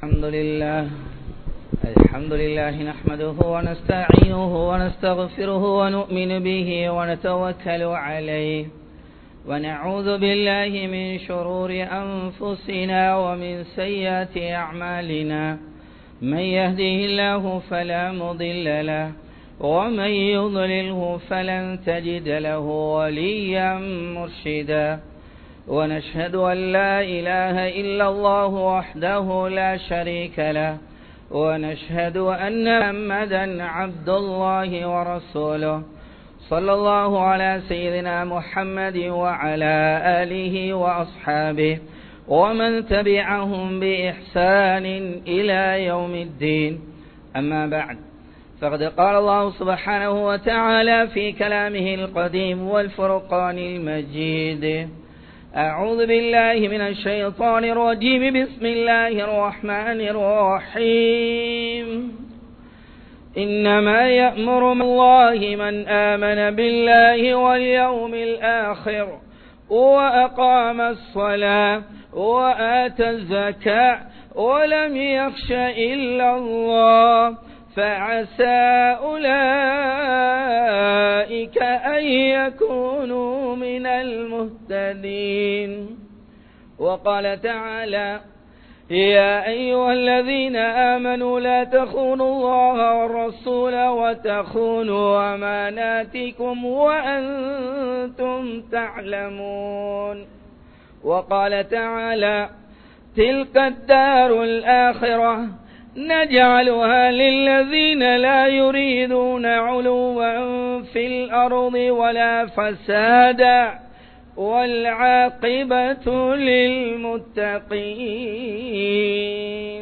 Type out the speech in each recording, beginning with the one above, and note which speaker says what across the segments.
Speaker 1: الحمد لله نحمده ونستعينه ونستغفره ونؤمن به ونتوكل عليه ونعوذ بالله من شرور أنفسنا ومن سيئات أعمالنا من يهده الله فلا مضل له ومن يضلله فلن تجد له وليا مرشدا ونشهد أن لا إله إلا الله وحده لا شريك له ونشهد أن محمدا عبد الله ورسوله صلى الله على سيدنا محمد وعلى آله وأصحابه ومن تبعهم بإحسان إلى يوم الدين أما بعد فقد قال الله سبحانه وتعالى في كلامه القديم والفرقان المجيد أعوذ بالله من الشيطان الرجيم بسم الله الرحمن الرحيم إنما يأمر الله من آمن بالله واليوم الآخر وأقام الصلاة وآتى الزكاة ولم يخش إلا الله فعسى أولئك أن يكونوا من المهتدين وقال تعالى يا أيها الذين آمنوا لا تخونوا الله والرسول وتخونوا أماناتكم وأنتم تعلمون وقال تعالى تلك الدار الآخرة نجعلها للذين لا يريدون علوا في الأرض ولا فسادا والعاقبة للمتقين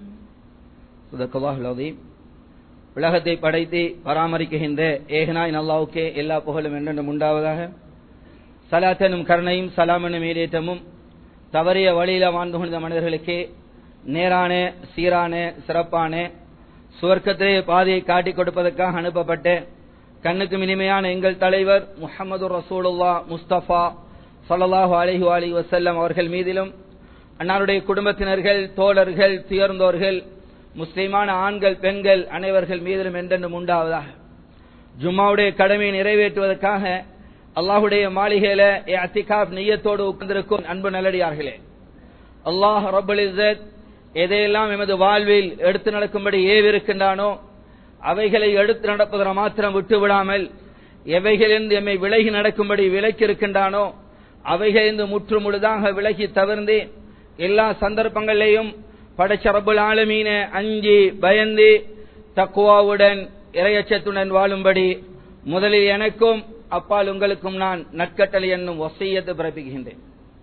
Speaker 1: صدق الله العظيم. உலகத்தை படைத்து பராமரிக்கின்ற ஏகனாய் அல்லாஹ்வுக்கே எல்லா புகழும் என்றென்றும் உண்டாவதாக. ஸலாத்தனும் கருணையும் சலாமனும் ஈடேற்றமும் தவறிய வழியில வாழ்ந்து கொண்ட மனிதர்களுக்கு நேரான சீரான சிறப்பான சுவர்க்கத்திலே பாதையை காட்டிக் கொடுப்பதற்காக அனுப்பப்பட்ட கண்ணுக்கு இனிமையான எங்கள் தலைவர் முஹம்மது ரசூலுல்லாஹ் முஸ்தபா ஸல்லல்லாஹு அலைஹி வஸல்லம் அவர்கள் மீதிலும் அன்னாருடைய குடும்பத்தினர்கள் தோழர்கள் துயர்ந்தோர்கள் முஸ்லிமான ஆண்கள் பெண்கள் அனைவர்கள் மீதிலும் என்றென்றும் உண்டாவதாக. ஜும்மாவுடைய கடமையை நிறைவேற்றுவதற்காக அல்லாஹுடைய மாளிகையில இஅ்திகாஃப் நிய்யத்தோடு உட்கார்ந்திருக்கும் அன்பு நல்லடியார்களே, அல்லாஹ் ரப்பல் இஸ்ஸத் எதையெல்லாம் எமது வாழ்வில் எடுத்து நடக்கும்படி ஏவிருக்கின்றானோ அவைகளை எடுத்து நடப்பதை மாத்திரம் விட்டுவிடாமல் எவைகளிலிருந்து எம்மை விலகி நடக்கும்படி விலக்கி இருக்கின்றானோ அவைகளிலிருந்து முற்று முழுதாக விலகி தவிர்ந்து எல்லா சந்தர்ப்பங்களிலேயும் படைச்ச ரப்புல் ஆலமீன அஞ்சி பயந்து தக்வாவுடன் இறையச்சத்துடன் வாழும்படி முதலில் எனக்கும் அப்பால் உங்களுக்கும் நான் நற்கட்டளை என்னும் வசியத்தை பிறப்பிக்கின்றேன்.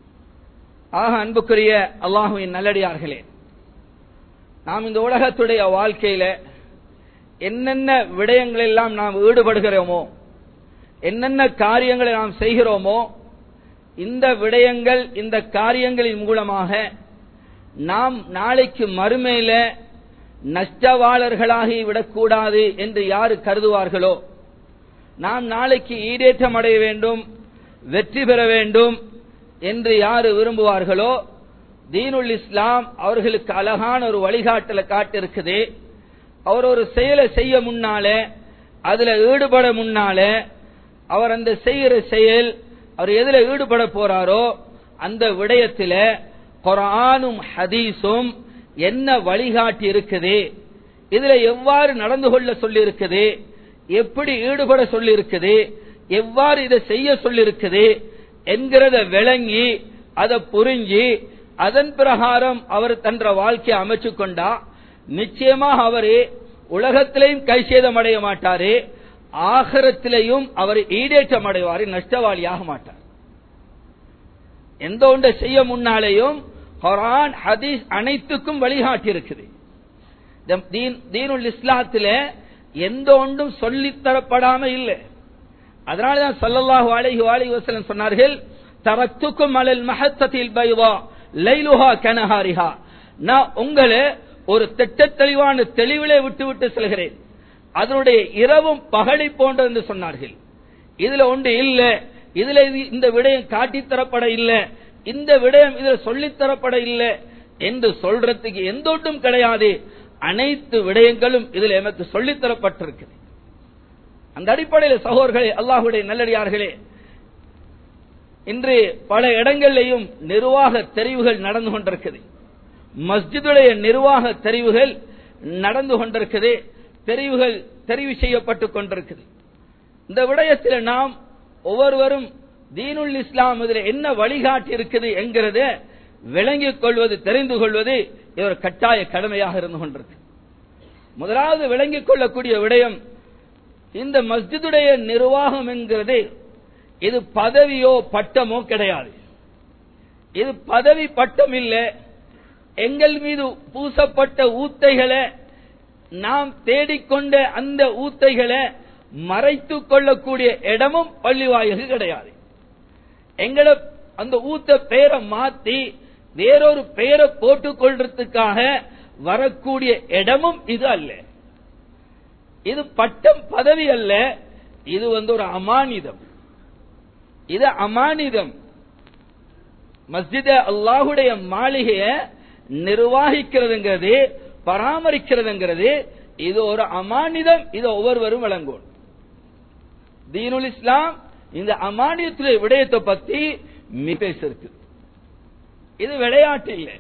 Speaker 1: ஆக அன்புக்குரிய அல்லாஹுவின் நல்லடியார்களே, நாம் இந்த உலகத்துடைய வாழ்க்கையில என்னென்ன விடயங்கள் எல்லாம் நாம் ஈடுபடுகிறோமோ, என்னென்ன காரியங்களை நாம் செய்கிறோமோ, இந்த விடயங்கள் இந்த காரியங்களின் மூலமாக நாம் நாளைக்கு மறுமையில நஷ்டவாளர்களாகி விடக்கூடாது என்று யாரு கருதுவார்களோ, நாம் நாளைக்கு ஈடேற்றம் அடைய வேண்டும், வெற்றி பெற வேண்டும் என்று யாரு விரும்புவார்களோ, தீனுல் இஸ்லாம் அவர்களுக்கு அழகான ஒரு வழிகாட்டலை காட்டிருக்குது. அவர் ஒரு செயலை செய்ய முன்னால, அதுல ஈடுபட முன்னால, அவர் அந்த செய்கிற செயல் அவர் எதுல ஈடுபட போறாரோ அந்த விடயத்தில குர்ஆனும் ஹதீஸும் என்ன வழிகாட்டி இருக்குது, இதுல எவ்வாறு நடந்து கொள்ள சொல்லி இருக்குது, எப்படி ஈடுபட சொல்லி இருக்குது, எவ்வாறு இதை செய்ய சொல்லி இருக்குது என்கிறத விளங்கி அதை புரிஞ்சு அதன் பிரகாரம் அவர் தன்ற வாழ்க்கையை அமைச்சு கொண்டா நிச்சயமாக அவரு உலகத்திலையும் கைசேதம் அடைய மாட்டாரு, ஆகிரத்திலையும் அவர் ஈடேற்றம் அடைவாரு, நஷ்டவாளியாக மாட்டார். எந்த ஒன்றை செய்ய முன்னாலேயும் குர்ஆன் ஹதீஸ் அனைத்துக்கும் வழிகாட்டி இருக்குது. தீனுல் இஸ்லாத்தில எந்த ஒன்றும் சொல்லித்தரப்படாம இல்லை. அதனாலதான் ஸல்லல்லாஹு அலைஹி வஸல்லம் சொன்னார்கள், தரத்துக்கும் அலல் மஹத்தத்தில் பைதா லைலுஹா கனஹாரிஹா, நான் உங்களை ஒரு தெளிவான தெளிவிலே விட்டு செல்கிறேன், அதனுடைய இரவும் பகலை போன்ற என்று சொன்னார்கள். இதுல ஒன்று இல்ல, இதுல இந்த விடயம் காட்டித்தரப்பட இல்லை, இந்த விடயம் இதுல சொல்லித்தரப்பட இல்லை என்று சொல்றதுக்கு எந்த ஒன்றும் கிடையாது. அனைத்து விடயங்களும் இதில் எமக்கு சொல்லித்தரப்பட்டிருக்கிறது. அந்த அடிப்படையில் சகோதரர்களே, அல்லாஹ்வுடைய நல்லடியார்களே, இன்று பல இடங்களிலேயும் நிர்வாக தெரிவுகள் நடந்து கொண்டிருக்கிறது. மஸ்ஜிதுடைய நிர்வாக தெரிவுகள் நடந்து கொண்டிருக்கிறது. தெரிவு செய்யப்பட்டுக் கொண்டிருக்கிறது. இந்த விடயத்தில் நாம் ஒவ்வொருவரும் தீனுல் இஸ்லாம் இதில் என்ன வழிகாட்டி இருக்குது என்கிறத விளங்கிக் கொள்வது, தெரிந்து கொள்வது இது ஒரு கட்டாய கடமையாக இருந்து கொண்டிருக்கு. முதலாவது விளங்கிக் கொள்ளக்கூடிய விடயம், இந்த மஸ்ஜிதுடைய நிர்வாகம் என்கிறது இது பதவியோ பட்டமோ கிடையாது. இது பதவி பட்டம் இல்லை. எங்கள் மீது பூசப்பட்ட ஊத்தைகளை, நாம் தேடிக்கொண்ட அந்த ஊத்தைகளை மறைத்துக் கொள்ளக்கூடிய இடமும் பள்ளிவாயகு கிடையாது. எங்களை அந்த ஊத்த பெயரை மாத்தி வேறொரு பெயரை போட்டுக் கொள்றதுக்காக வரக்கூடிய இடமும் இது அல்ல. இது பட்டம் பதவி அல்ல. இது ஒரு அமானிதம். இது அமானிதம். மஸ்ஜித் அல்லாஹுடைய மாளிகையை நிர்வாகிக்கிறதுங்கிறது, பராமரிக்கிறதுங்கிறது இது ஒரு அமானிதம். இது ஒவ்வொருவரும் வழங்கும். தீனுல் இஸ்லாம் இந்த அமானியத்துடைய விடயத்தை பத்தி பேசிருக்கு. இது விளையாட்டு இல்லை.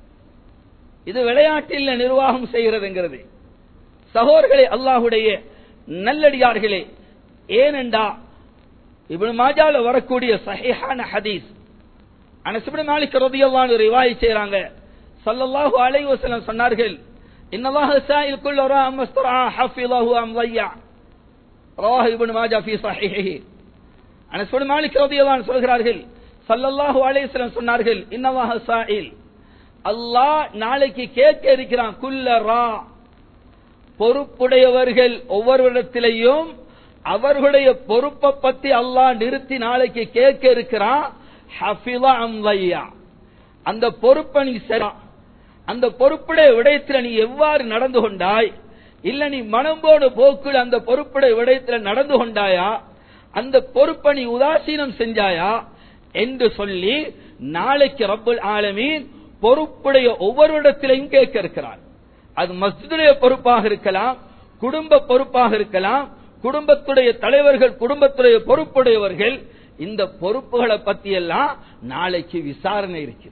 Speaker 1: இது விளையாட்டு இல்லை நிர்வாகம் செய்கிறதுங்கிறது. சகோதரர்களே, அல்லாஹுடைய நல்லடியார்களே, ஏனென்றா இப்னு மாஜால வரக்கூடிய சஹீஹான ஹதீஸ், அனஸ் இப்னு மாலிக் ரலியல்லாஹு அன்ஹு ரிவாயத் செய்றாங்க. ஸல்லல்லாஹு அலைஹி வஸல்லம் சொன்னார்கள், இன்னல்லாஹ ஸாயில் குல்ல ரா மஸ்தரா ஹஃபிலஹு அம் ضيع. ரவாஹு இப்னு மாஜா ஃபீ ஸஹீஹிஹி. அனஸ் இப்னு மாலிக் ரலியல்லாஹு அன்ஹு சொல்கிறார்கள், ஸல்லல்லாஹு அலைஹி வஸல்லம் சொன்னார்கள், இன்னல்லாஹ ஸாயில், அல்லாஹ் நாளைக்கு கேட்க இருக்கிறான், குல்ல ரா, பொறுப்புடையவர்கள் ஒவ்வொருவரிடத்திலேயும் அவர்களுடைய பொறுப்பை பத்தி அல்லாஹ் நிறுத்தி நாளைக்கு கேட்க இருக்கிறான். ஹஃபிலா அம் ضيع. அந்த பொறுப்பை நீ சரி, அந்த பொறுப்புடைய விடயத்தில் நீ எவ்வாறு நடந்து கொண்டாய், இல்ல நீ மனம்போடு போக்குள் அந்த பொறுப்புடைய விடயத்தில் நடந்து கொண்டாயா, அந்த பொறுப்பை நீ உதாசீனம் செஞ்சாயா என்று சொல்லி நாளைக்கு ரப்புல் ஆலமீன் பொறுப்புடைய ஒவ்வொருவரிடத்திலையும் கேட்க இருக்கிறார். அது மஸ்ஜிதுடைய பொறுப்பாக இருக்கலாம், குடும்ப பொறுப்பாக இருக்கலாம், குடும்பத்துடைய தலைவர்கள், குடும்பத்துடைய பொறுப்புடையவர்கள். இந்த பொறுப்புகளை பத்தி எல்லாம் நாளைக்கு விசாரணை இருக்கிறது.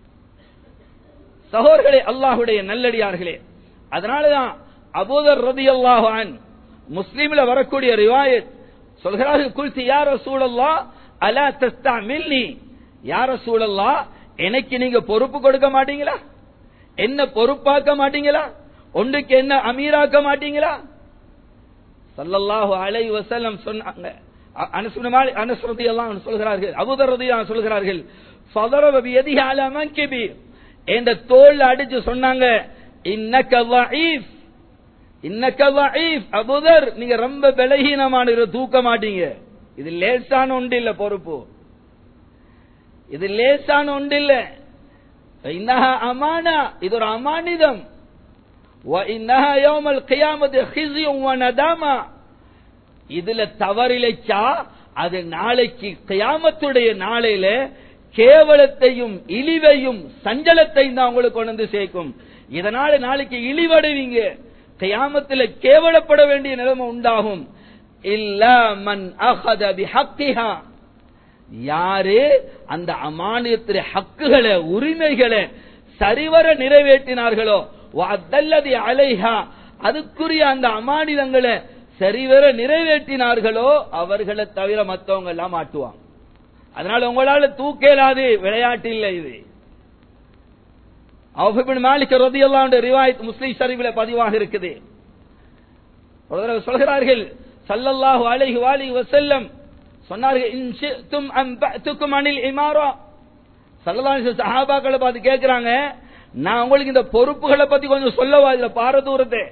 Speaker 1: சகோதரர்களே, அல்லாஹுடைய நல்லடியார்களே, அதனாலதான் அபூதர் ரலியல்லாஹு அன்ஹு முஸ்லிம்ல வரக்கூடிய ரிவாயத் சொல்கிறார்கள், குல்தி யா ரசூலல்லாஹ் அலா தஸ்தஅமில்னி, யா ரசூலல்லாஹ் எனக்கு நீங்க பொறுப்பு கொடுக்க மாட்டீங்களா, என்ன பொறுப்பாக்க மாட்டீங்களா, ஒன்றுக்கு என்ன அமீராக்க மாட்டீங்களா? ஸல்லல்லாஹு அலைஹி வஸல்லம் சொன்னாங்க. அனஸ் ரலியல்லாஹு அன்ஹு சொல்கிறார்கள், அபூதர் ரலியல்லாஹு அன்ஹு சொல்கிறார்கள், ஃபதரப பியதிஹி அலா மன்கிபி, என்ற தோல்ல அடிச்சு சொன்னாங்க, இன்னக ضعيف, இன்னக ضعيف, அபூதர் நீங்க ரொம்ப பலகீனமான, தூக்க மாட்டீங்க. இது லேசான ஒன்று இல்ல பொறுப்பு, இது லேசான ஒன்று இல்ல. இன்னஹா அமானா, இது ஒரு அமானிதம். வ இன்னஹா யௌமல் கியாமத்தி ஹிஸ்யும் வ நதாமா, இதுல தவறிழைச்சா அது நாளைக்கு கியாமத்துடைய நாளையில கேவலத்தையும் இழிவையும் சஞ்சலத்தையும் தான் உங்களுக்கு கொண்டு வந்து சேர்க்கும். இதனால நாளைக்கு இழிவடைவீங்க, கியாமத்தில் கேவலப்பட வேண்டிய நிலைமை உண்டாகும். இல்லா மன் அஹத பிஹக்கிஹா, யாரு அந்த அமானியத்துடைய ஹக்குகளை, உரிமைகளை சரிவர நிறைவேற்றினார்களோ, வஅத்தல்லதி அலைஹா, அதுக்குரிய அந்த அமானிதங்களை சரிவர நிறைவேற்றினார்களோ அவர்களை தவிர மற்றவங்க எல்லாம் மாட்டுவாங்க. அதனால உங்களால தூக்கலாது, விளையாட்டு இல்லை இது. அவுஃப் இப்னு மாலிக் ரலியல்லாஹு அன்ஹு ரிவாயத் முஸ்லிம் ஷரீஃபில் பதிவாக இருக்குது. சொல்கிறார்கள், ஸல்லல்லாஹு அலைஹி வஆலிஹி வஸல்லம் சொன்னார்கள், இன் ஷி'தும் அன்பஅதுகும் அனில் இமாரா. ஸல்லல்லாஹு அலைஹி வஸல்லம் சஹாபாக்களை பார்த்து கேட்கிறாங்க, நான் உங்களுக்கு இந்த பொறுப்புகளை பத்தி கொஞ்சம் சொல்லவா, இதுல பாரதூரத்தை.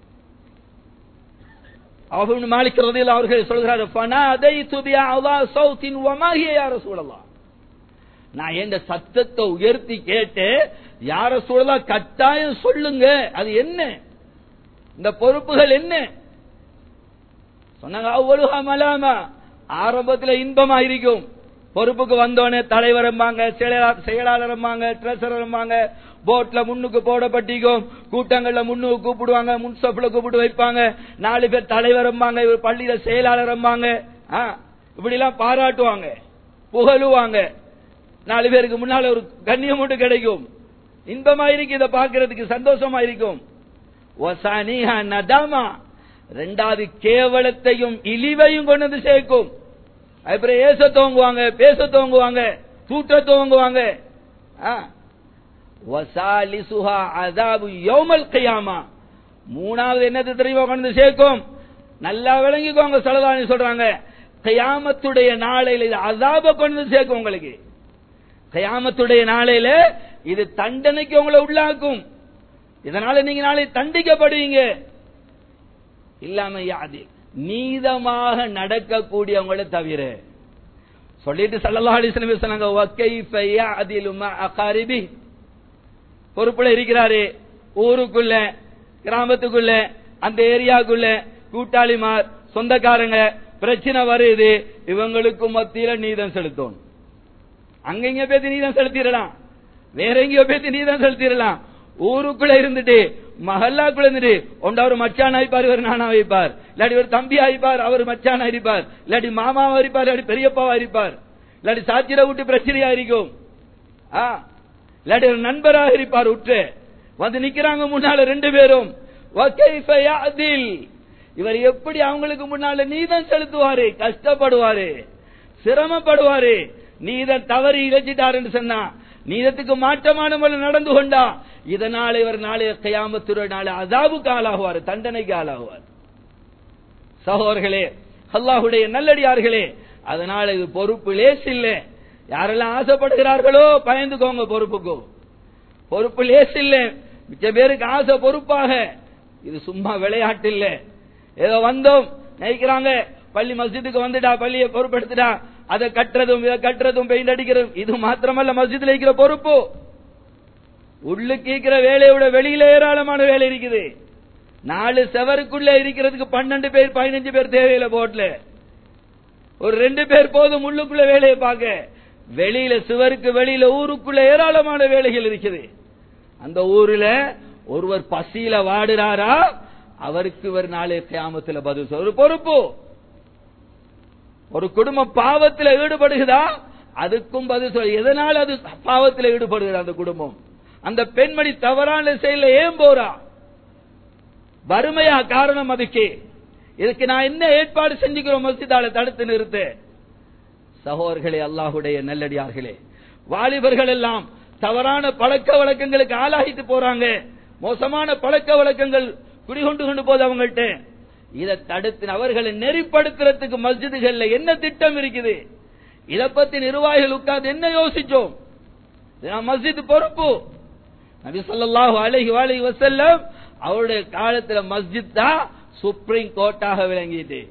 Speaker 1: அவுஃப் இப்னு மாலிக் ரலியல்லாஹு அவர்கள் சொல்கிறார்கள், ஃபனாதைது பிஅலா ஸௌத்தின் வமா ஹிய யா ரசூலல்லாஹ், நான் இந்த சத்தத்தை உயர்த்தி கேட்டு, யா ரசூலல்லாஹ் கட்டாயம் சொல்லுங்க, அது என்ன, இந்த பொறுப்புகள் என்ன சொன்னாங்க. அவ்வளுஹா மலாமா, ஆரம்பத்தில் இன்பமா இருக்கும், பொறுப்புக்கு வந்தோடனே தலைவரம்பாங்க, செயலாளரம்பாங்க, ட்ரெஸரம்பாங்க, போட்ல முன்னுக்கு போடப்பட்டிக்கும், கூட்டங்கள்ல முன்னுக்கு கூப்பிடுவாங்க, முன்சப்ல கூப்பிட்டு வைப்பாங்க, 4 பேர் தலைவரம்பாங்க, இவர் பள்ளியில செயலாளரம்பாங்க. இப்படி எல்லாம் பாராட்டுவாங்க, புகழுவாங்க. 4 பேருக்கு முன்னால ஒரு கண்ணியம் மட்டும் கிடைக்கும். இன்பமா இருக்கு, இதை பார்க்கறதுக்கு சந்தோஷமா இருக்கும். நதாமா, 2வது கேவலத்தையும் இழிவையும் கொண்டு வந்து சேர்க்கும். அப்புறம் ஏச துவங்குவாங்க, பேச துவங்குவாங்க, தூற்ற துவங்குவாங்க. மூணாவது என்னது தெரியுமா கொண்டு சேர்க்கும்? நல்லா விளங்கிக்கோங்க. ஸல்லல்லாஹு சொல்றாங்க, கியாமத்துடைய நாளையில இது அஸாப கொண்டு சேர்க்கும். உங்களுக்கு கியாமத்துடைய நாளையில இது தண்டனைக்கு உங்களை உள்ளாக்கும். இதனால நீங்க நாளை தண்டிக்கப்படுவீங்க. இல்லாம யாதி நீதமாக நடக்கக்கூடியவங்களை தவிர சொல்லிட்டு ஸல்லல்லாஹு அலைஹி வஸல்லம் சொன்னாங்க, வகைஃப யாதிலு மா அகாரிபி. பொறுப்புல இருக்கிறாரு, ஊருக்குள்ள, கிராமத்துக்குள்ள, அந்த ஏரியாக்குள்ள கூட்டாளிமார், சொந்தக்காரங்க, பிரச்சனை வருது, இவங்களுக்கு மத்தியில நீதம் செலுத்தணும். அங்கங்க பேசி நீதம் செலுத்திடலாம், வேற எங்கேயோ பேசி நீதம் செலுத்திடலாம். ஊருக்குள்ள இருந்துட்டு, மஹல்லாக்குள்ள இருந்துட்டு, ஒன்று அவர் மச்சான் ஆயிப்பார், இவர் நானா வைப்பார், இல்லாட்டி ஒரு தம்பி ஆயிப்பார், அவர் மச்சான் ஆயிருப்பார், இல்லாட்டி மாமாவா இருப்பார், இல்லாட்டி பெரியப்பாவா இருப்பார், இல்லாட்டி சாத்திர விட்டு பிரச்சனையா இருக்கும், இல்லாட்டி ஒரு நண்பராக இருப்பார். உற்று வந்து நிக்கிறாங்க முன்னால 2 பேரும். இவர் எப்படி அவங்களுக்கு முன்னால நீதம் செலுத்துவாரு? கஷ்டப்படுவாரு, சிரமப்படுவாரு. நீதம் தவறி இழைச்சிட்டாருன்னு சொன்னா, நீதத்துக்கு மாற்றமான முறையில் நடந்து கொண்டா, இதனால இவர் நாளைய கியாமத்துடைய நாளை அஸாபுக்கு ஆளாகுவார், தண்டனைக்கு ஆளாகுவார். சகோதரர்களே, அல்லாஹ்வுடைய நல்லடியார்களே, அதனால இது பொறுப்பு லேஸ் இல்லை. யாரெல்லாம் ஆசைப்படுகிறார்களோ பயந்துக்கோங்க. பொறுப்பு லேஸ் இல்லை. மிச்ச பேருக்கு ஆசை பொறுப்பாக. இது சும்மா விளையாட்டு இல்ல. ஏதோ வந்தோம் நினைக்கிறாங்க, பள்ளி மஸ்ஜிதுக்கு வந்துட்டா, பள்ளியை பொறுப்பெடுத்துட்டா, அதை கட்டுறதும் இதை கட்டுறதும் பெயிண்ட் அடிக்கிறதும் இது மாத்திரமல்ல மஸ்ஜிதில் இருக்கிற பொறுப்பு. உள்ளுக்கு இருக்கிற வேலையை விட வெளியில ஏராளமான வேலை இருக்குது. 4 செவருக்குள்ள இருக்கிறதுக்கு 12 பேர் 15 பேர் தேவையில்லை. போட்ல ஒரு 2 பேர் போதும் உள்ளுக்குள்ள வேலையை பார்க்க. வெளியில சுவருக்கு வெளியில ஊருக்குள்ள ஏராளமான வேலைகள் இருக்குது. அந்த ஊர்ல ஒருவர் பசியில வாடுறாரா, அவருக்கு இவர் நாளை கியாமத்தில் பதில் சொல்ற பொறுப்பு. ஒரு குடும்பம் பாவத்தில் ஈடுபடுகிறதா, அதுக்கும் பதில் சொல்ல. எதனால அது பாவத்தில் ஈடுபடுகிற அந்த குடும்பம்? அந்த பெண்மணி தவறான செயல ஏன் போறா? வறுமையா காரணம்? அதுக்கு இதுக்கு நான் என்ன ஏற்பாடு செஞ்சுக்கிறோம்? மஸ்ஜிதால தடுத்து நிறுத்த. சகோதரர்களே, அல்லாஹ்வுடைய நல்லடியார்களே, வாலிபர்கள் எல்லாம் தவறான பழக்க வழக்கங்களுக்கு ஆளாகிட்டு போறாங்க. மோசமான பழக்க வழக்கங்கள் குடிகொண்டு போது அவங்கள்ட்ட. இதை தடுத்து அவர்களை நெறிப்படுத்துறதுக்கு மஸ்ஜிதுகள்ல என்ன திட்டம் இருக்குது? இதை பத்தி நிர்வாகிகள் உட்கார்ந்து என்ன யோசிச்சோம்? மஸ்ஜித் பொறுப்பு. நபி ஸல்லல்லாஹு அலைஹி வஸல்லம் அவருடைய காலத்துல மஸ்ஜித் தான் சுப்ரீம் கோர்ட்டாக விளங்கிட்டு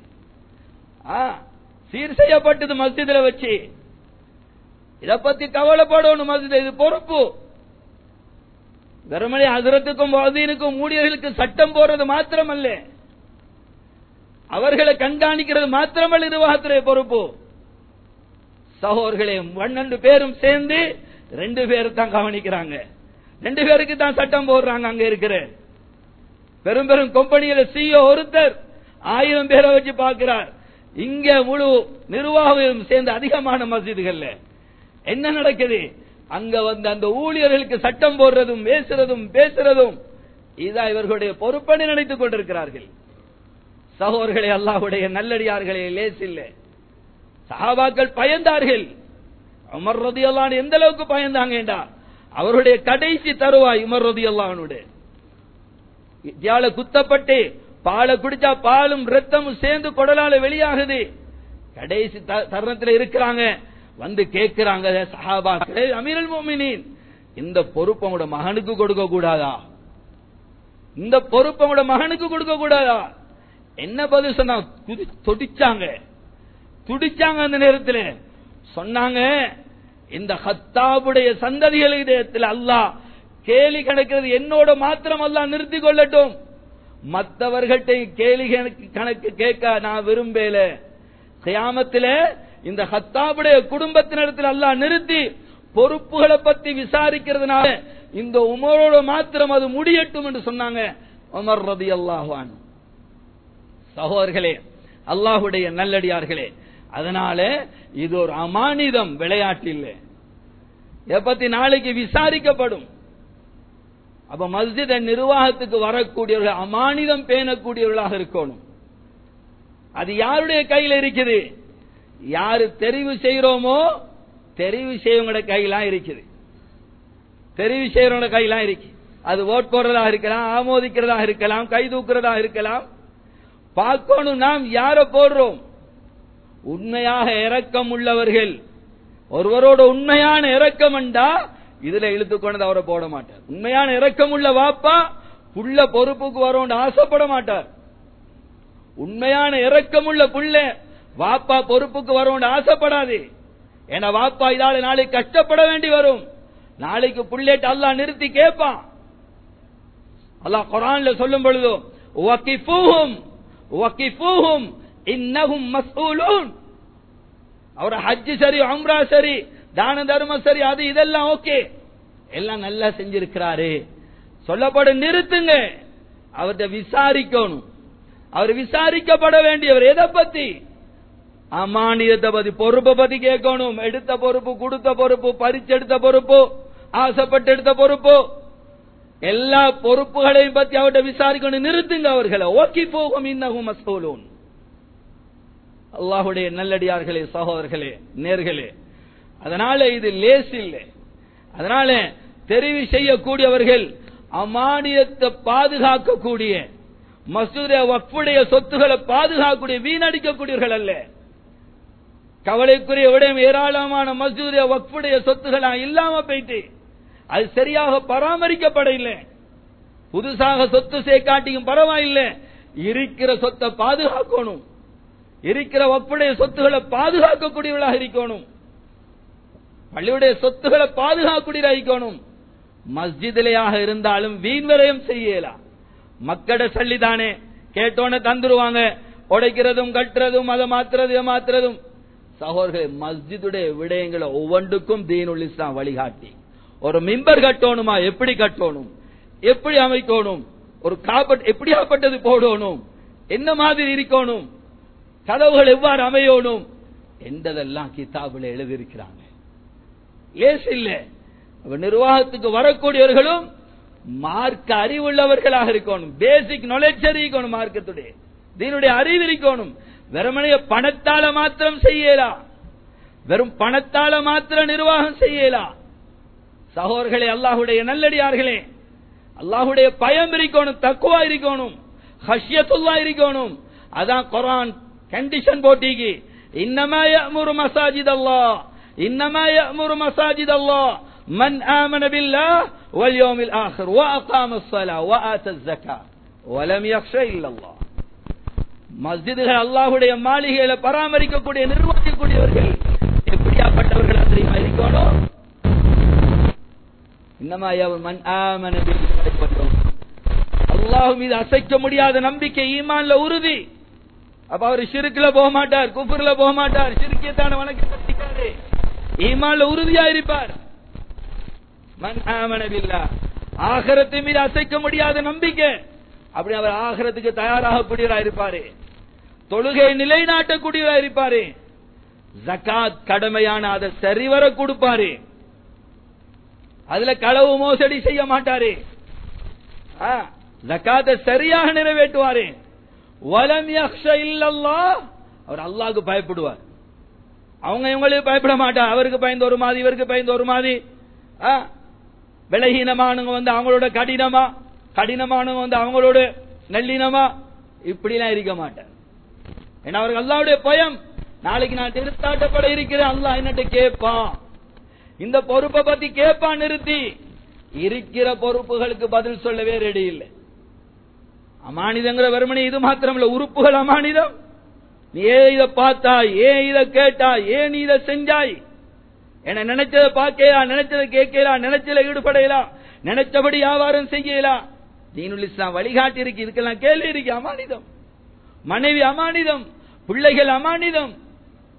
Speaker 1: சீர் செய்யப்பட்டது மஸ்ஜிதுல வச்சு. இதை பத்தி கவலைப்படணும். மஸ்ஜித் இது பொறுப்பு. வெறுமனே ஹஜ்ரத்துக்கும் முஅzzினுக்கும் ஊழியர்களுக்கு சட்டம் போடுறது மாத்திரமல்ல, அவர்களை கண்காணிக்கிறது மாத்திரமல்ல நிர்வாகத்துடைய பொறுப்பு. சகோதரர்களே, 12 பேரும் சேர்ந்து 2 பேர் தான் கவனிக்கிறாங்க. 2 பேருக்கு தான் சட்டம் போடுறாங்க. அங்க இருக்கிற பெரும் பெரும் கம்பெனியில CEO ஒருத்தர் 1000 பேரை வச்சு பார்க்கிறார். இங்க முழு நிர்வாகம் சேர்ந்து அதிகமான மஸ்ஜிதுகள்ல என்ன நடக்குது? அங்க வந்து அந்த ஊழியர்களுக்கு சட்டம் போடுறதும் பேசுறதும் இதான் இவர்களுடைய பொறுப்பை நினைத்துக் கொண்டிருக்கிறார்கள். சகோதரர்களே, அல்லாஹ்வுடைய நல்லடியார்களே, லேசில்லை. சஹாபாக்கள் பயந்தார்கள். உமர் ரலியல்லாஹு அன்ஹு எந்த அளவுக்கு பயந்தாங்கடா, அவருடைய கடைசி தருவாய் உமர் ரலியல்லாஹு அன்ஹு தியால குத்தப்பட்டு பாலை குடிச்சா பாலும் ரத்தமும் சேர்ந்து குடலால வெளியாகுது. கடைசி தருணத்தில் இருக்கிறாங்க. வந்து கேட்கிறாங்க சஹாபாக்களே, அமீருல் முஃமினீன், இந்த பொறுப்பை உங்களோட மகனுக்கு கொடுக்க கூடாதா? இந்த பொறுப்பை உங்களோட மகனுக்கு கொடுக்க கூடாதா? என்ன பதில் சொன்னா? துடிச்சாங்க. அந்த நேரத்தில் சொன்னாங்க, இந்த ஹத்தாபுடைய சந்ததிகளிடத்தில் அல்லாஹ் கேலி கணக்கிறது என்னோட மாத்திரம் அல்லாஹ் நிறுத்திக் கொள்ளட்டும். மற்றவர்கள்ட்ட கேலி கணக்கு கேட்க நான் விரும்பல. கியாமத்திலே இந்த ஹத்தாபுடைய குடும்பத்தினரிடத்தில் அல்லாஹ் நிறுத்தி பொறுப்புகளை பத்தி விசாரிக்கிறதுனால இந்த உமரோட மாத்திரம் அது முடியட்டும் என்று சொன்னாங்க உமர் ரலியல்லாஹு அன்ஹு. சகோதரர்களே, அல்லாஹ்வுடைய நல்லடியார்களே, அதனால இது ஒரு அமானிதம், விளையாட்டு இல்லை. இதை பத்தி நாளைக்கு விசாரிக்கப்படும். அப்ப மஸ்ஜித் நிர்வாகத்துக்கு வரக்கூடியவர்கள் அமானிதம் பேணக்கூடியவர்களாக இருக்கணும். அது யாருடைய கையில் இருக்குது? யாரு தெரிவு செய்யறோமோ தெரிவு செய்யவங்களோட கையிலாம் இருக்குது. தெரிவு செய்யறவங்களோட கையிலாம் இருக்கு. அது ஓட் போடுறதா இருக்கலாம், ஆமோதிக்கிறதா இருக்கலாம், கை தூக்குறதா இருக்கலாம். பார்க்கணும் நாம் யார போடுறோம். உண்மையாக இரக்கம் உள்ளவர்கள், ஒருவரோட உண்மையான இரக்கம் என்றா இதுல இழுத்துக்கொண்டு அவரை போட மாட்டார். உண்மையான இரக்கம் உள்ள வாப்பா புள்ள பொறுப்புக்கு வரும் ஆசைப்பட மாட்டார். உண்மையான இரக்கம் உள்ள புள்ள வாப்பா பொறுப்புக்கு வரும் ஆசைப்படாது. ஏன்னா வாப்பா இதால நாளைக்கு கஷ்டப்பட வேண்டி வரும். நாளைக்கு புள்ளேட்டு அல்லாஹ் நிறுத்தி கேட்பான். அல்லாஹ் குர்ஆன்ல சொல்லும் பொழுது வகிஃபூஹும் இன்னஹும் மஸ்ஊலூன். அவர் ஹஜ் சரி, உம்ரா சரி, தான தர்மம் சரி, அது இதெல்லாம் ஓகே, எல்லாம் நல்லா செஞ்சிருக்கிறாரு சொல்லப்படும். நிறுத்துங்க, அவர்கிட்ட விசாரிக்கணும். அவர் விசாரிக்கப்பட வேண்டியவர் எதை பத்தி? அமானியத்தை பத்தி, பொறுப்பை பத்தி கேட்கணும். எடுத்த பொறுப்பு, கொடுத்த பொறுப்பு, பறிச்செடுத்த பொறுப்பு, ஆசைப்பட்டு எடுத்த பொறுப்பு, எல்லா பொறுப்புகளையும் பத்தி அவர்கிட்ட விசாரிக்கணும். நிறுத்துங்க அவர்களை. ஓகே போகும் இன்னஹும் மஸ்ஊலூன். அல்லாஹ்வுடைய நல்லடியார்களே, சகோதரர்களே, நேர்களே, அதனால இது லேஸ் இல்லை. அதனால தெரிவு செய்யக்கூடியவர்கள் அமானியத்தை பாதுகாக்கக்கூடிய, மஸ்ஜித் வக்ஃபுடைய சொத்துக்களை பாதுகாக்கக்கூடிய, வீணடிக்கக்கூடியவர்கள் அல்ல. கவலைக்குரிய விடயம், ஏராளமான மஸ்ஜித் வக்ஃபுடைய சொத்துக்களா இல்லாம போயிட்டு அது சரியாக பராமரிக்கப்பட இல்லை. புதுசாக சொத்து சேர்க்காட்டியும் பரவாயில்லை, இருக்கிற சொத்தை பாதுகாக்கணும். இருக்கிற வக்ஃபுடைய சொத்துக்களை பாதுகாக்கக்கூடியவர்களாக இருக்கணும். பள்ளியுடைய சொத்துக்களை பாதுகாக்கக்கூடியவராக இருக்கணும். மஸ்ஜிதிலேயாக இருந்தாலும் வீண் விரயம் செய்யலாம். மக்கட சல்லிதானே, கேட்டோன்னு தந்துருவாங்க. உடைக்கிறதும் கட்டுறதும் அதை மாத்துறதும். சகோதரர்களே, மஸ்ஜிதுடைய விடயங்களை ஒவ்வொன்றுக்கும் தீனுல் இஸ்லாம் வழிகாட்டி. ஒரு மிம்பர் கட்டணுமா, எப்படி கட்டணும், எப்படி அமைக்கணும், ஒரு காப்பட் எப்படியாப்பட்டது போடணும், என்ன மாதிரி இருக்கணும், கதவுகள் எவ்வாறு அமையணும் என்பதெல்லாம் கிதாபில் எழுதியிருக்கிறாங்க. லேஸ் இல்ல. நிர்வாகத்துக்கு வரக்கூடியவர்களும் மார்க்க அறிவுள்ளவர்களாக இருக்கணும். பேசிக் நாலேஜ் இருக்கணும். மார்க்கத்துடைய தீனுடைய அறிவு இருக்கணும். வெறுமனைய பணத்தால மாத்திரம் செய்யலாம். வெறும் பணத்தால மாத்திரம் நிர்வாகம் செய்யலாம். சகோதரர்களே, அல்லாஹ்வுடைய நல்லடியார்களே, அல்லாஹ்வுடைய பயம் இருக்கணும், தக்வா இருக்கணும், ஹஷ்யத்துல்லாஹ் இருக்கணும். அதான் குர்ஆன் கண்டிஷன் போட்டிக்கு, இன்னமா யஅமுரு மசாஜிதல்லாஹ், இன்னமா யஅமுரு மசாஜிதல்லாஹ் மன் ஆமன பில்லாஹ் வல் யௌமில் ஆகிர் வ அகாமஸ் ஸலாஹ் வ ஆத்தஸ் ஸகாத் வ லம் யக்ஷ இல்லல்லாஹ். மஸ்ஜிதுகள், அல்லாஹ்வுடைய மாளிகைகளை பராமரிக்கக்கூடிய, நிர்வகிக்கக்கூடியவர்கள் எப்படியாப்பட்டவர்கள் தெரியுமா இருக்கணும்? இன்னமா யஅமுரு மன் ஆமன பில்லாஹ், அல்லாஹ் மீது அசைக்க முடியாத நம்பிக்கை, ஈமான்ல உறுதி. அப்ப அவர் ஷிர்க்ல போக மாட்டார், குஃப்ர்ல போக மாட்டார், ஷிர்கியத்தான வணக்கத்திற்காரே, ஈமான்ல உறுதியா இருப்பார். மன் ஆமன பில்லாஹ், ஆகிரத்தின் மீது அசைக்க முடியாத நம்பிக்கை, அப்படி அவர் ஆகிரத்துக்கு தயாராகக்கூடியவராக இருப்பாரு. தொழுகை நிலைநாட்டக்கூடியவராக இருப்பாரு. ஜகாத் கடமையான அதை சரிவர கொடுப்பாரு. அதுல களவு மோசடி செய்ய மாட்டாரு. ஜகாத்தை சரியாக நிறைவேற்றுவாரு. வலம் யக்ஷ இல்லல்லாஹ், அவர் அல்லாஹ்வுக்கு பயப்படுவார். அவங்க இவங்களுக்கு பயப்பட மாட்டார். அவருக்கு பயந்து ஒரு மாதிரி, இவருக்கு பயந்து ஒரு மாதிரி. விலகீனமானவங்க வந்து அவங்களோட கடினமா, கடினமானவங்க வந்து அவங்களோட நல்லினமா, இப்படிலாம் இருக்க மாட்டார். ஏன்னா அவருக்கு அல்லாஹ்வுடைய பயம். நாளைக்கு நான் திருத்தாட்டப்பட இருக்கிறேன், அல்லாஹ் என்னட்ட கேட்பான், இந்த பொறுப்பை பத்தி கேட்பான். நிறுத்தி இருக்கிற பொறுப்புகளுக்கு பதில் சொல்லவே ரெடி இல்லை. அமானிதங்கிற வெறுமனே இது மாத்திரமல்ல, உறுப்புகள் அமானிதம். நீ ஏன் இதை பார்த்தாய், ஏன் இதை கேட்டாய், ஏன் நீ இதை செஞ்சாய், என்ன நினைச்சதை பார்க்கலாம், நினைச்சதை கேட்கலாம், நினைச்சதை ஈடுபடலாம், நினைச்சபடி வியாபாரம் செய்யலாம். தீனுல் இஸ்லாம் வழிகாட்டி இருக்கு. இதுக்கெல்லாம் கேள்வி இருக்கு. அமானிதம். மனைவி அமானிதம், பிள்ளைகள் அமானிதம்.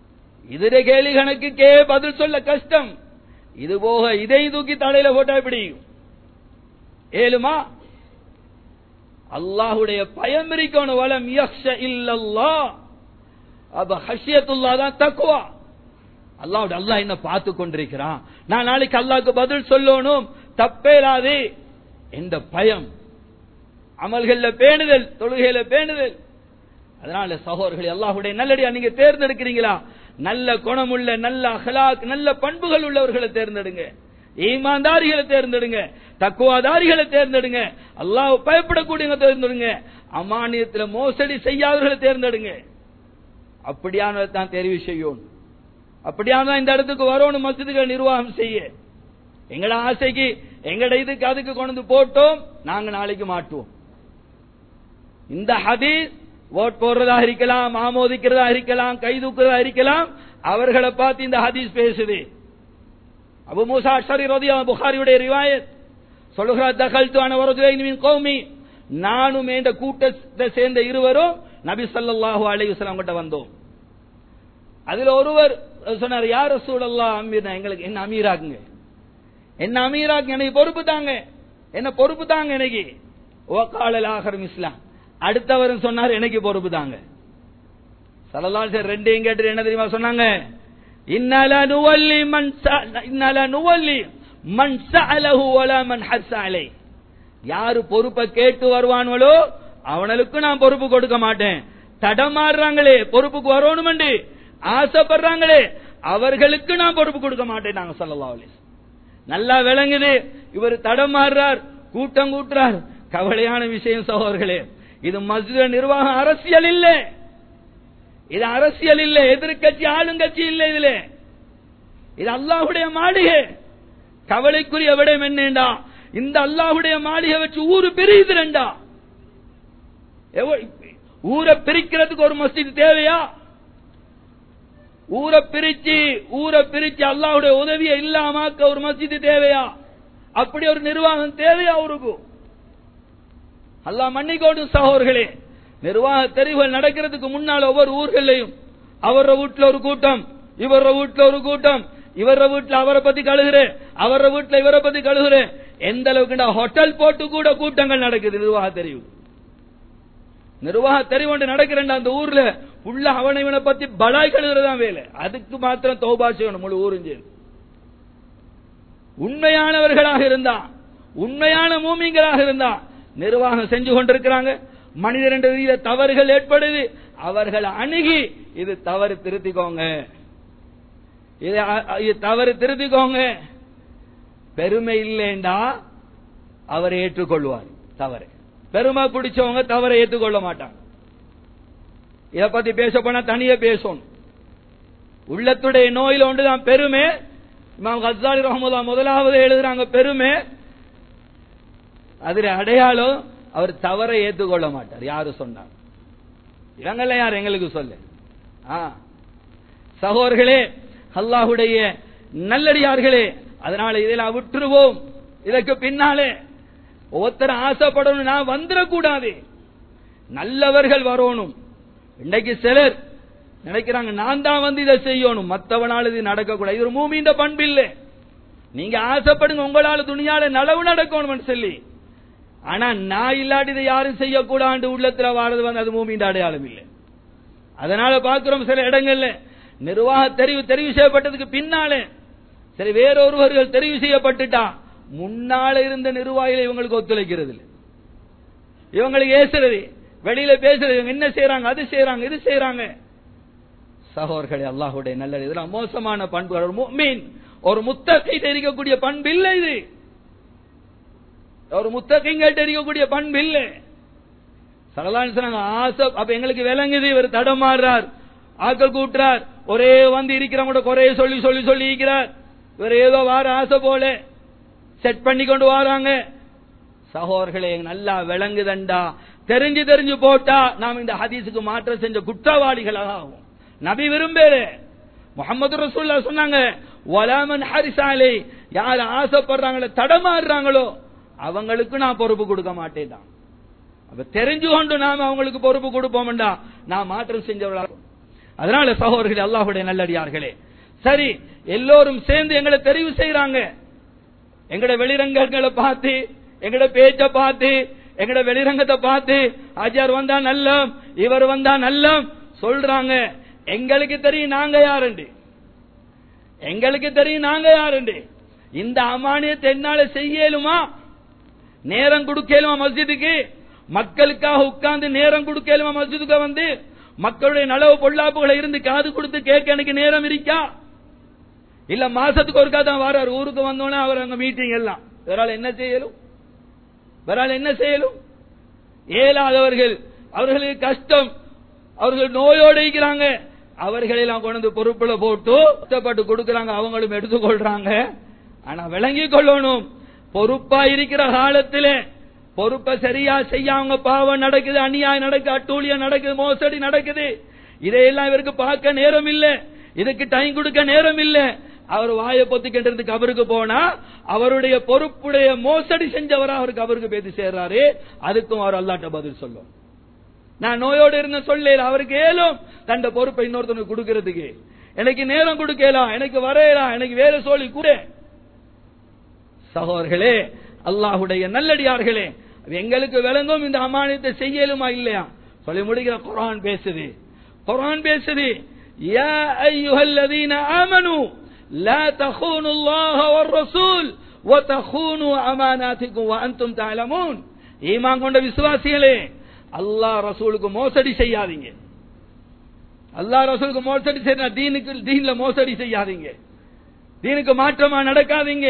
Speaker 1: இதர கேள்வி கணக்குக்கே பதில் சொல்ல கஷ்டம். இது போக இதை தூக்கி தலையில போட்டா எப்படி ஏழுமா? அல்லாஹ்வுடைய பயம் இருக்கணும். வலம் யக்ஷ இல்லல்லாஹ், அப்ப ஹஷியத்துல்லாஹ் தான் தக்வா. அல்லாஹ் என்ன பார்த்து கொண்டிருக்கிறான், நான் நாளைக்கு அல்லாஹ்க்கு பதில் சொல்லணும், தப்பேலாது என்ற பயம். அமல்கள்ல பேணுதல், தொழுகையில பேணுதல். அதனால சகோதரர்களே, அல்லாஹ்வுடைய நல்லடியா நீங்க தேர்ந்தெடுக்கிறீங்களா? நல்ல குணமுள்ள, நல்ல அஹ்லாக், நல்ல பண்புகள் உள்ளவர்களை தேர்ந்தெடுங்க. ஈமான்தாரிகளை தேர்ந்தெடுங்க, தக்குவாதாரிகளை தேர்ந்தெடுங்க, அல்லாஹ் பயப்படக்கூடியவங்க தேர்ந்தெடுங்க, அமானியத்தில் மோசடி செய்யாதவர்களை தேர்ந்தெடுங்க. அப்படியானதை தான் தெரிவு செய்யணும். அப்படியான இந்த இடத்துக்கு வரணும், மஸ்ஜிதுகள் நிர்வாகம் செய்ய. எங்கட ஆசைக்கு எங்கட இதுக்கு அதுக்கு கொண்டு போட்டோம், நாங்க நாளைக்கு மாட்டுவோம். இந்த ஹதீஸ் ஓட் போடுறதா இருக்கலாம், ஆமோதிக்கிறதா இருக்கலாம், கை தூக்குறதா இருக்கலாம், அவர்களை பார்த்து இந்த ஹதீஸ் பேசுது. அபு மூசா அஷ்அரி ரலியல்லாஹு புகாரியுடைய ரிவாயத் சொல்லுகிறார், தகல்து அன வரஜுலைன் மின் கௌமி, நானும் என்ற கூட்டத்தை சேர்ந்த இருவரும் நபி ஸல்லல்லாஹு அலைஹி வஸல்லம் கிட்ட வந்தோம். அதுல ஒருவர் சொன்னார், யா ரசூலல்லாஹ் அமீர்னா, எங்களுக்கு என்ன அமீராக்குங்க, என்ன அமீராக்குங்க, எனக்கு பொறுப்பு தாங்க, என்ன பொறுப்பு தாங்க எனக்கு. வகாலல் ஆஹர் இஸ்லாம், அடுத்தவர் சொன்னார் எனக்கு பொறுப்பு தாங்க. ஸல்லல்லாஹு அலைஹி வஸல்லம் ரெண்டையும் கேட்டு என்ன தெரியுமா சொன்னாங்க, இன்னலா நுவல்லி மன் சஅலஹு வலா மன் ஹஸ்ஸ அலை, யாரு பொறுப்பை கேட்டு வருவானோ அவனுக்கு நான் பொறுப்பு கொடுக்க மாட்டேன். தடமாறுறாங்களே பொறுப்புக்கு வரணும் என்று ஆசைப்படுறாங்களே அவர்களுக்கு நான் பொறுப்பு கொடுக்க மாட்டேன். நாங்க ஸல்லல்லாஹு அலைஹி வஸல்லம் நல்லா விளங்குது, இவர் தடமாறுறார், கூட்டம் கூட்டுறார். கவலையான விஷயம் சகோதரர்களே, இது மஸ்ஜித் நிர்வாகம், அரசியல் இல்ல, இது அரசியல் இல்ல, எதிர்கட்சி ஆளுங்கட்சி இல்ல, இதுல இது அல்லாஹ்வுடைய மாளிகை. கவலைக்குரிய விடம் என்னண்டா, இந்த அல்லாஹ்வுடைய மாளிகை வச்சு ஊரு பிரியுதுண்டா. ஊரை பிரிக்கிறதுக்கு ஒரு மஸ்ஜித் தேவையா? ஊரை பிரிச்சு அல்லாஹ்வுடைய உதவியை இல்லாமக்க ஒரு மஸ்ஜித் தேவையா? அப்படி ஒரு நிர்வாகம் தேவையா ஊருக்கு? அல்லாஹ் மன்னிக்கோடும் சகோதரர்களே, நிர்வாக தெரிவுகள் நடக்கிறதுக்கு முன்னால் ஒவ்வொரு ஊர்களையும் அவர வீட்டுல ஒரு கூட்டம், இவர வீட்டுல ஒரு கூட்டம், இவர வீட்டுல அவரை பத்தி கழுகுறேன், அவர வீட்டுல இவரை பத்தி கழுகுறேன். எந்த அளவுக்கு ஹோட்டல் போட்டு கூட கூட்டங்கள் நடக்குது. நிர்வாக தெரிவு ஒன்று நடக்கிறேன் அந்த ஊர்ல உள்ள அவனை பத்தி பலாய் கழுகுறதான் வேலை. அதுக்கு மாத்திரம் தௌபா செய்யணும் முழு ஊரும். உண்மையானவர்களாக இருந்தா, உண்மையான மூமின்களாக இருந்தா நிர்வாகம் செஞ்சு கொண்டிருக்கிறாங்க. மனிதர் என்ற ரீதியில் தவறுகள் ஏற்படுது, அவர்களை அணுகி இது தவறு திருத்திக்கோங்க, இது தவறு திருத்திக்கோங்க. பெருமை இல்லைண்டா அவரை ஏற்றுக்கொள்வார். தவறு பெருமை பிடிச்சவங்க தவறை ஏற்றுக்கொள்ள மாட்டாங்க. இதை பத்தி பேச போனா தனியே பேசணும். உள்ளத்துடைய நோயில ஒன்றுதான் பெருமை. இமாம் கஸ்ஸாலி ரஹ்மத்துல்லாஹ் முதலாவது எழுதுறாங்க, பெருமை அதுல அடையாளம் அவர் தவறை ஏற்றுக்கொள்ள மாட்டார். யாரு சொன்னார்? இவங்கள யார் எங்களுக்கு சொல்ல? சகோதரர்களே, அல்லாஹ்வுடைய நல்லடியார்களே, அதனால இதெல்லாம் விட்டுருவோம். இதற்கு பின்னாலே ஒருத்தர் ஆசைப்படணும், நான் வந்துடக்கூடாது, நல்லவர்கள் வரணும். இன்னைக்கு சிலர் நினைக்கிறாங்க நான் தான் வந்து இதை செய்யணும், மற்றவனால இது நடக்கக்கூடாது. இது ஒரு மூமின்ற பண்பு இல்லை. நீங்க ஆசைப்படுங்க உங்களால துணியால நலவு நடக்கணும் சொல்லி, ஆனா நான் இல்லாட்டி இதை யாரும் செய்யக்கூடாது உள்ளத்துல வாரது வந்து அது மூமின்ற அடையாளம் இல்லை. அதனால பார்க்கிறோம் சில இடங்கள்ல நிர்வாக தெரிவு செய்யப்பட்டதுக்கு பின்னாலே சரி வேறொருவர்கள் தெரிவு செய்யப்பட்டுட்டா முன்னால இருந்த நிர்வாகிகளை இவங்களுக்கு ஒத்துழைக்கிறது இல்லை, இவங்களுக்கு ஏசுறது, வெளியில பேசுறது, இவங்க என்ன செய்யறாங்க, அது செய்யறாங்க, இது செய்யறாங்க. சகோதரர்களே, அல்லாஹ்வுடைய நல்லது, இதெல்லாம் மோசமான பண்புகள். ஒரு முஃமின், ஒரு முத்தகி இருக்கக்கூடிய பண்பு இல்லை. இது ஒரு முத்தகிங்கிட்ட இருக்கக்கூடிய பண்பு இல்லை. சகலான்னு சொன்னாங்க ஆசை. அப்ப எங்களுக்கு விளங்குது, இவர் தடமாறுறார், ஆக்கள் கூட்டுறார், ஒரே வந்து இருக்கிறவங்க குறைய சொல்லி சொல்லி சொல்லி இருக்கிறார், இவர் ஏதோ வார ஆசை போல செட் பண்ணி கொண்டு வராங்க. சகோதரர்களே, நல்லா விளங்குதண்டா, தெரிஞ்சு போட்டா நாம் இந்த ஹதீஸுக்கு மாற்றம் செஞ்ச குற்றவாளிகளாக ஆகும். நபி விரும்பேரு முஹம்மது ரசூலுல்லாஹ் சொன்னாங்க, வலாமன் ஹரிசாலை, யார் ஆசைப்படுறாங்களோ தடமாறுறாங்களோ அவங்களுக்கு நான் பொறுப்பு கொடுக்க மாட்டேன். அப்ப தெரிஞ்சு கொண்டு நாம் அவங்களுக்கு பொறுப்பு கொடுப்போம்டா நான் மாற்றம் செஞ்சவர்களாக. அதனால சகோதரர்களே, அல்லாஹ்வுடைய நல்லடியார்களே, சரி எல்லோரும் சேர்ந்து எங்களை தெரிவு செய்யறாங்க. எங்கட வெளிரங்கங்களை பார்த்து, எங்கட பேச்ச பார்த்து, எங்கட வெளிரங்கத்தை பார்த்து ஆஜார் வந்தா நல்லம், இவர் வந்தா நல்லம் சொல்றாங்க. எங்களுக்கு தெரியும் நாங்க யாருண்டு, எங்களுக்கு தெரியும் நாங்க யாருண்டு. இந்த அமானியத்தை என்னால செய்யலுமா? நேரம் கொடுக்கலுமா மஸ்ஜிதுக்கு? மக்களுக்காக உட்கார்ந்து நேரம் கொடுக்கலுமா மஸ்ஜிதுக்கு வந்து? மக்களுடைய நலவு பொல்லாப்புகளை இருந்து காது கொடுத்து கேட்க எனக்கு நேரம் இருக்கா? இல்ல மாசத்துக்கு ஒருக்கா தான் வர்றாரு, ஊருக்கு வந்தோன்னே அவர் அங்க மீட்டிங் எல்லாம். வேறால என்ன செய்யலும்? வேறால என்ன செய்யலும்? ஏலாதவர்கள், அவர்களுக்கு கஷ்டம், அவர்கள் நோயோடு இருக்கிறாங்க, அவர்களெல்லாம் கொண்டு பொறுப்புல போட்டு கஷ்டப்பட்டு கொடுக்கறாங்க, அவங்களும் எடுத்துக்கொள்றாங்க. ஆனா விளங்கி கொள்ளணும், பொறுப்பா இருக்கிற காலத்திலே பொறுப்பை சரியா செய்யாம பாவம் நடக்குது, அநியாயம் நடக்குது, அட்டூழியம் நடக்குது, மோசடி நடக்குது. இதையெல்லாம் இவருக்கு பார்க்க நேரம் இல்ல, இதுக்கு டைம் கொடுக்க நேரம் இல்ல. அவர் வாயை பொத்திக்கிட்டு கபருக்கு போனா அவருடைய பொறுப்புடைய மோசடி செஞ்சவரா அவருக்கு கபருக்கு பேசி சேர்றாரு. அதுக்கும் அவர் அல்லாஹ்ட்ட பதில் சொல்லும். நான் நோயோடு இருந்த சொல்ல அவருக்கு ஏலும் தண்ட பொறுப்பை இன்னொருத்தனுக்கு கொடுக்கிறதுக்கு. எனக்கு நேரம் கொடுக்கலாம், எனக்கு வரையலாம், எனக்கு வேற சொல்லி கூட. சகோதரர்களே, அல்லாஹ்வுடைய நல்லடியார்களே, எங்களுக்கு விளங்கும் இந்த அமானியத்தை செய்யலுமா இல்லையா? சொல்லி முடிக்கிற குர்ஆன் பேசுது. குர்ஆன் பேசுது, யா அய்யுஹல்லதீன ஆமனூ லா தഖூனுல்லாஹ வர்ரசூல் வதഖூனு அமானாத்திக்கும் வஅன்தும் தஅலமூன். ஈமான் கொண்ட விசுவாசிகளே, அல்லாஹ் ரசூலுக்கு மோசடி செய்யாதீங்க. அல்லாஹ் ரசூலுக்கு மோசடி செய்யற தீன்ல மோசடி செய்யாதீங்க, தீனுக்கு மாற்றமா நடக்காதீங்க.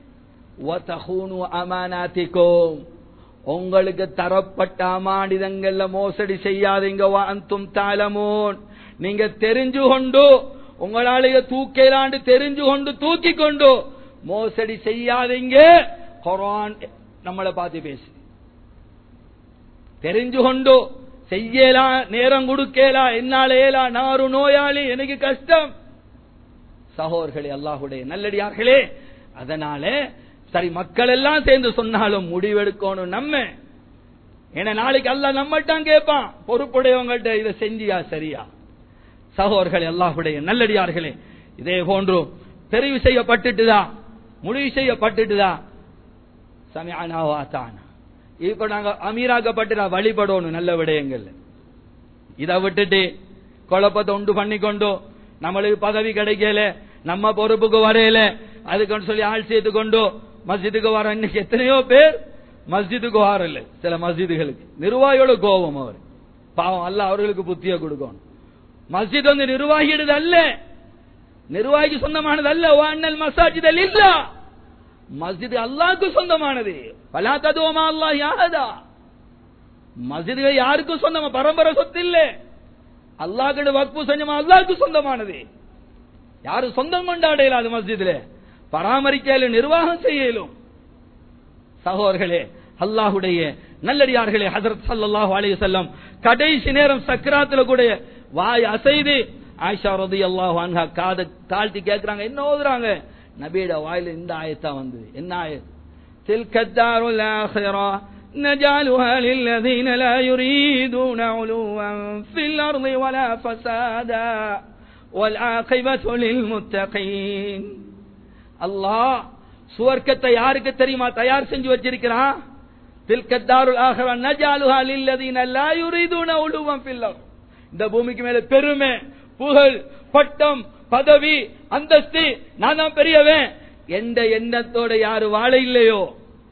Speaker 1: வதഖூனு அமானாத்திக்கும், உங்களுக்கு தரப்பட்ட அமானிதங்கள்ல மோசடி செய்யாதீங்க. வஅன்தும் தஅலமூன், நீங்க தெரிஞ்சு கொண்டு உங்களால தூக்கலாண்டு தெரிஞ்சு கொண்டு தூக்கி கொண்டு மோசடி செய்யாதீங்க. குர்ஆன் நம்மளை பார்த்து பேசு. தெரிஞ்சு கொண்டு செய்யலாம், நேரம் கொடுக்கலாம், என்னால ஏலா, நாரு நோயாளி, எனக்கு கஷ்டம். சகோதரர்களே, அல்லாஹ்வுடைய நல்லடியார்களே, அதனால சரி மக்கள் எல்லாம் சேர்ந்து சொன்னாலும் முடிவெடுக்கணும் நம்ம. ஏன்னா நாளைக்கு அல்லாஹ் நம்மட்டான் கேட்பான், பொறுப்புடையவங்கள்ட்ட இதை செஞ்சியா சரியா? சகோதரர்களே, அல்லாஹ்வுடைய நல்லடியார்களே, இதே போன்று தெரிவு செய்யப்பட்டுட்டுதா, முடிவு செய்யப்பட்டுட்டுதா, சமிஅனா வ அதானா. இப்ப நாங்க அமீராக்கப்பட்டு வழிபடணும் நல்ல விடயங்கள். இதை விட்டுட்டு குழப்பத்தை உண்டு பண்ணிக்கொண்டு நம்மளுக்கு பதவி கிடைக்கல, நம்ம பொறுப்புக்கு வரையில, அதுக்கு சொல்லி ஆள் சேர்த்து கொண்டு மஸ்ஜிதுக்கு வர இன்னைக்கு எத்தனையோ பேர் மஸ்ஜிதுக்கு வரல. சில மஸ்ஜிதுகளுக்கு நிர்வாகியோட கோபம், அவர் பாவம் அல்ல, அவர்களுக்கு புத்திய கொடுக்கணும். மஸ்ஜித் வந்து நிர்வாகிடுது அல்ல, நிர்வாகி சொந்தமானது அல்ல. வான்னல் மசாஜித் லில்லா, மஸ்ஜித் அல்லாஹ்வுக்கு சொந்தமானது. வலா ததுஉ மா அல்லாஹ் அஹதா, மஸ்ஜித் யாருக்கும் சொந்தமா, பரம்பரை சொத்து இல்ல. அல்லாஹ்க்கு வக்ஃப் செஞ்சமா அல்லாஹ்வுக்கு சொந்தமானது. யாரு சொந்தம் கொண்டாடல, அது மஸ்ஜித்ல பராமரிக்கலும் நிர்வாகம் செய்யலும். சகோதரர்களே, அல்லாஹ்வுடைய நல்லடியார்களே, ஹஜ்ரத் ஸல்லல்லாஹு அலைஹி வஸல்லம் கடைசி நேரம் சக்ராத்துல கூட வாய் அசைது ஆயிஷா ரலியல்லாஹு அன்ஹா காதை தாழ்த்தி கேட்கறாங்க, என்ன ஓதுறாங்க? நபியோட வாயில இந்த ஆயத்தா வந்து, என்ன ஆயத்? தில்கத் தாருல் ஆখিরা نجعلها للذين لا يريدون علوا في الأرض ولا فسادا والعاقبة للمتقين. அல்லாஹ் சுவர்க்கத்தை யாருக்கு தெரியுமா தயார் செஞ்சு வச்சிருக்கிறான்? தில்கத் தாருல் ஆখিরা نجعلها للذين لا يريدون علوا في الأرض. இந்த பூமிக்கு மேல பெருமை, புகழ், பட்டம், பதவி, அந்தஸ்து, நான் தான் பெரியவன் என்ற எண்ணத்தோட யாரு வாழ இல்லையோ,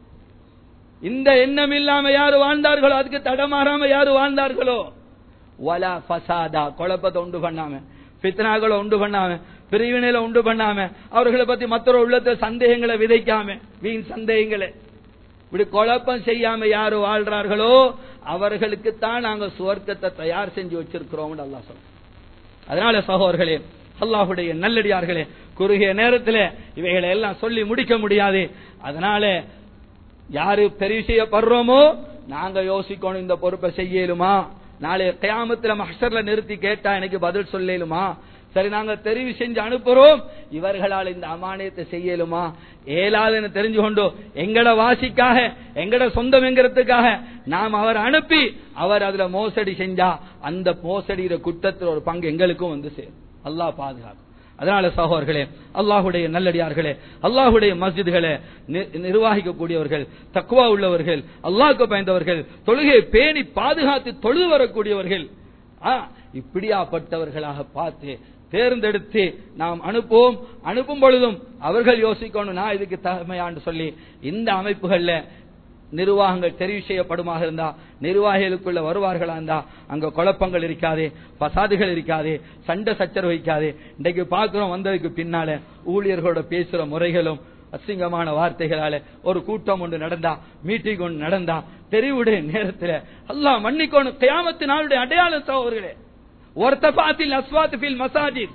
Speaker 1: இந்த எண்ணம் இல்லாம யாரு வாழ்ந்தார்களோ, அதுக்கு தடமாறாம யாரு வாழ்ந்தார்களோ, வலா ஃபசாதா, குழப்பத்தை உண்டு பண்ணாம, ஃபித்னாகளை உண்டு பண்ணாம, பிரிவினையில உண்டு பண்ணாம, அவர்களை பத்தி மற்றொரு உள்ளத்தை சந்தேகங்களை விதைக்காம, வீண் சந்தேகங்களை இப்படி குழப்பம் செய்யாம யாரு வாழ்றார்களோ அவர்களுக்கு தான் நாங்க சுவர்க்கத்தை தயார் செஞ்சு வச்சிருக்கிறோம் அல்லாஹ் சொல்றான். அதனால சகோதரர்களே, அல்லாஹ்வுடைய நல்லடியார்களே, குறுகிய நேரத்தில் இவைகளை எல்லாம் சொல்லி முடிக்க முடியாது. அதனால யாரு தெரிவு செய்யப்படுறோமோ நாங்க யோசிக்கணும், இந்த பொறுப்பை செய்யலுமா? நாளை கியாமத்துல மஹ்ஷர்ல நிறுத்தி கேட்டா எனக்கு பதில் சொல்லலுமா? சரி நாங்க தெரிவு செஞ்சு அனுப்புறோம், இவர்களால் இந்த அமானியத்தை செய்யலுமா ஏலாதுன்னு தெரிஞ்சு கொண்டு எங்கட வாசிக்காக எங்கட சொந்தம் என்கிறதுக்காக நாம் அவர் அனுப்பி அவர் அதுல மோசடி செஞ்சா அந்த மோசடியிற குற்றத்தில் ஒரு பங்கு எங்களுக்கும் வந்து சேரும். அல்லாஹ் பாதுகாக்கும். அதனால சகோதரர்களே, அல்லாஹுடைய நல்லடியார்களே, அல்லாஹுடைய மஸ்ஜிதுகளை நிர்வகிக்கக்கூடியவர்கள், தக்வா உள்ளவர்கள், அல்லாஹ்வுக்கு பயந்தவர்கள், தொழுகையை பேணி பாதுகாத்து தொழுது வரக்கூடியவர்கள், இப்படியாப்பட்டவர்களாக பார்த்து தேர்ந்தெடுத்து நாம் அனுப்புவோம். அனுப்பும் பொழுதும் அவர்கள் யோசிக்கணும், நான் இதுக்கு தகமையான்னு சொல்லி இந்த அமைப்புகள்ல நிர்வாகங்கள் தெரிவு செய்யப்படுமாக இருந்தா, நிர்வாகிகளுக்குள்ள வருவார்களா இருந்தா அங்க குழப்பங்கள் இருக்காது, பசாதுகள் இருக்காது, சண்டை சச்சரவு வைக்காது. இன்றைக்கு பார்க்கிறோம், வந்ததுக்கு பின்னால ஊழியர்களோட பேசுற முறைகளும் அசிங்கமான வார்த்தைகளால ஒரு கூட்டம் ஒன்று நடந்தா, மீட்டிங் ஒன்று நடந்தா, தெரிவுடைய நேரத்தில் அல்லாஹ் மன்னிக்கணும். கியாமத்து நாளுடைய அடையாளம் சகோதரர்களே, வர்தஃபாத்தில் அஸ்வாத் ஃபில் மசாஜித்,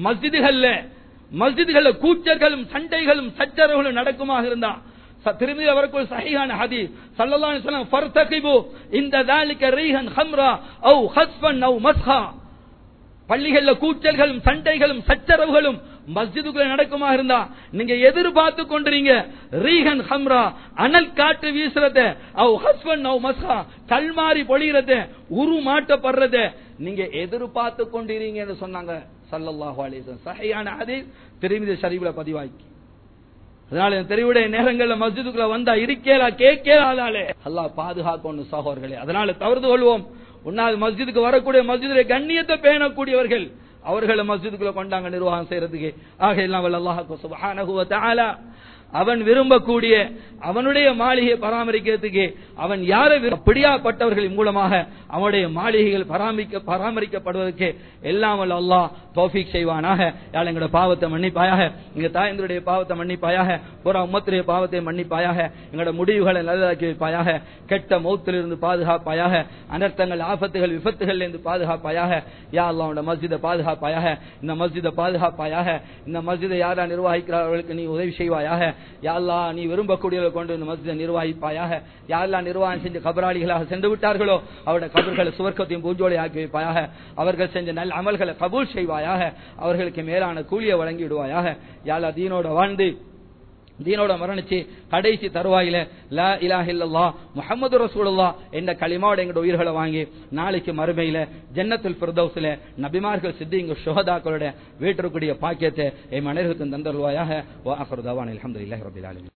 Speaker 1: மஸ்ஜிதுகள்ல கூச்சல்களும் சண்டைகளும் சச்சரவுகளும் நடக்குமாக இருந்தா, திருமதி அவருக்கு சஹீஹான ஹதீஸ் ஸல்லல்லாஹு அலைஹி வஸல்லம் ஃபர்தகிபு இந்த ذلك ரீஹன் ஹம்ரா அவ் ஹஸ்ஃபன் அவ் மஸ்ஹா, பள்ளிகள்ல கூச்சல்களும் சண்டைகளும் சச்சரவுகளும் மஸ்ஜிதுக்குள்ள நடக்குமா இருந்தா நீங்க எதிர்பார்த்து கொண்டிருங்க ரீஹன் ஹம்ரா, அனல் காற்று வீசுறத, அவ் ஹஸ்ஃபன் அவ் மஸ்ஹா, கல்மாரி பொழியறத, உருமாட்டப்படுறத நீங்க எதிர்பார்த்து கொண்டிருங்கன்னு சொன்னாங்க ஸல்லல்லாஹு அலைஹி வஸல்லம். சஹீஹான ஹதீஸ் திருமதி ஷரீஃப்ல பதிவாக்கி. அதனால தெரிவுடைய நேரங்கள்ல மஸ்ஜிதுக்குள்ள வந்தா இருக்கேலா கேட்கலாலே அல்லாஹ் பாதுகாக்கணும் சகோதரர்களே. அதனால தவறு கொள்வோம். உன்னால் மஸ்ஜிதுக்கு வரக்கூடிய மஸ்ஜிதுடைய கண்ணியத்தை பேணக்கூடியவர்கள் அவர்களை மஸ்ஜிதுக்குள்ள கொண்டாங்க நிர்வாகம் செய்யறதுக்கு. ஆக எல்லாம் வல்ல அல்லாஹ் சுப்ஹானஹு வ தஆலா அவன் விரும்பக்கூடிய அவனுடைய மாளிகையை பராமரிக்கிறதுக்கு அவன் யாரை பிடியாப்பட்டவர்களின் மூலமாக அவனுடைய மாளிகைகள் பராமரிக்கப்படுவதற்கு எல்லாம் வல்ல அல்லாஹ் தௌஃபீக் செய்வானாக. யாழ் எங்களுடைய பாவத்தை மன்னிப்பாயாக, எங்க தாயந்தருடைய பாவத்தை மன்னிப்பாயாக, பூரா உம்மத்துடைய பாவத்தை மன்னிப்பாயாக, எங்களோட முடிவுகளை நல்லதாக்கி வைப்பாயாக, கெட்ட மௌத்திலிருந்து பாதுகாப்பாயாக, அனர்த்தங்கள் ஆபத்துகள் விபத்துகள் இருந்து பாதுகாப்பாயாக. யா அல்லாஹ் உன்னோட மஸ்ஜிதை பாதுகாப்பாயாக, இந்த மஸ்ஜிதை பாதுகாப்பாயாக, இந்த மஸ்ஜிதை யாரா நிர்வகிக்கிறார்களுக்கு நீ உதவி செய்வாயாக. யா அல்லாஹ் நீ விரும்பக்கூடியவர்களை கொண்டு இந்த மஸ்ஜிதை நிர்வகிப்பாயாக. யா அல்லாஹ் நிர்வாகம் செஞ்ச கபராளிகளாக சென்று விட்டார்களோ அவருடைய கபர்களை சுவர்க்கத்தையும் பூஞ்சோலை ஆக்கி வைப்பாயாக. அவர்கள் செஞ்ச நல்ல அமல்களை கபூல் செய்வாயாக. அவர்களுக்கு மேலான கூலியை வழங்கிடுவாயாக. யா அல்லாஹ் தீனோட வாழ்ந்து தீனோட மரணிச்சு கடைசி தருவாயில லா இலாஹ இல்லல்லாஹ் முஹம்மது ரசூலுல்லாஹ் என்ற கலிமாவோட எங்களோட உயிர்களை வாங்கி நாளைக்கு மறுமையில ஜன்னத்துல் ஃபிர்தௌஸ்ல நபிமார்கள் சித்திங்க ஷுஹதாக்களோட வீட்டிற்குரிய பாக்கியத்தை என் மனிதர்களுக்கு தந்தருவாயாக. வ ஆகிரு தஅவானா அல்ஹம்துலில்லாஹி ரப்பில் ஆலமீன்.